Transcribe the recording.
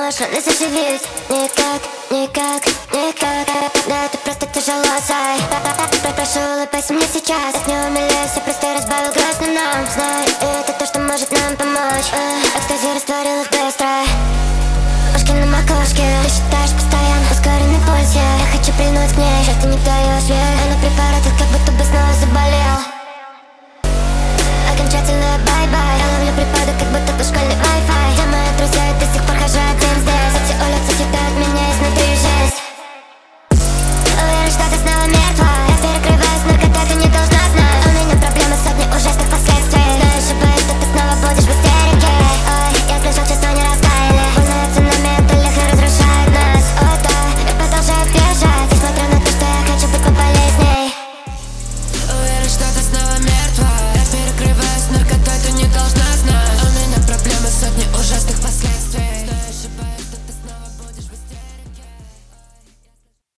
можешь, не заживить. Никак, никак, никак. Да, это просто тяжело, сай. Прошу, улыбайся мне сейчас. Не умиляйся, просто разбавил грустно нам. Знай, это то, что может нам помочь. Экстази растворилась быстро. Ушки на макушке. Ты считаешь постоянно ускоренный пульс, я хочу прильнуть к ней. Счастье не даешь, она препаратов, как будто бы